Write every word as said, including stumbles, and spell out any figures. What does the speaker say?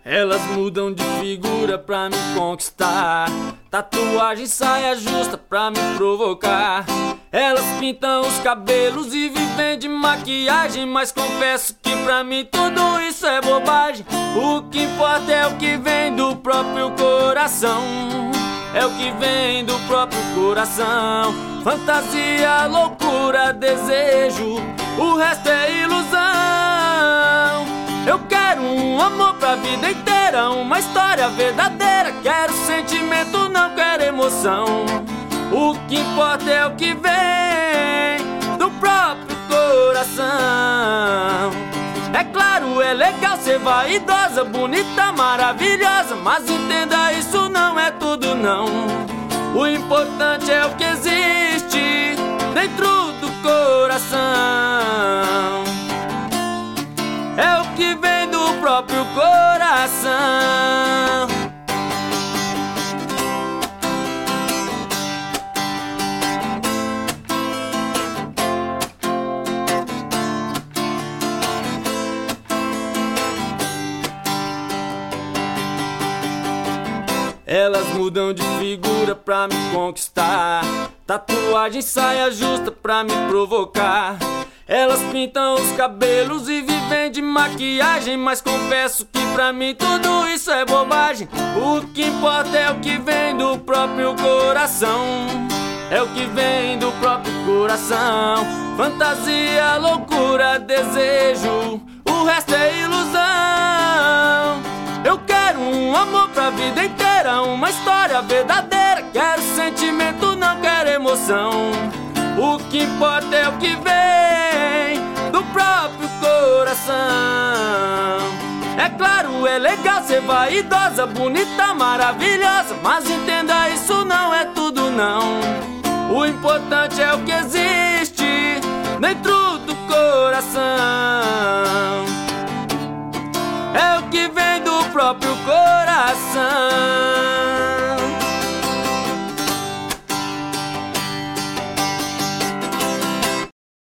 Elas mudam de figura pra me conquistar. Tatuagem, saia justa pra me provocar. Elas pintam os cabelos e vivem de maquiagem, mas confesso que pra mim tudo isso é bobagem. O que importa é o que vem do próprio coração. É o que vem do próprio coração. Fantasia, loucura, desejo, o resto é ilusão. Eu quero um amor pra vida inteira, uma história verdadeira. Quero sentimento, não quero emoção. O que importa é o que vem do próprio coração. É claro, é legal ser vaidosa, bonita, maravilhosa, mas entenda, isso não é tudo não. O importante é o que existe dentro do coração. É o que vem do próprio coração. Elas mudam de figura pra me conquistar. Tatuagem, saia justa pra me provocar. Elas pintam os cabelos e vivem de maquiagem, mas confesso que pra mim tudo isso é bobagem. O que importa é o que vem do próprio coração. É o que vem do próprio coração. Fantasia, loucura, desejo, o resto é ilusão. Eu quero um amor pra vida inteira, uma história verdadeira. Quero sentimento, não quero emoção. O que importa é o que vem do próprio coração. É claro, é legal ser vaidosa, bonita, maravilhosa, mas entenda, isso não é tudo não. O importante é o que existe dentro do coração. É o que vem do próprio coração.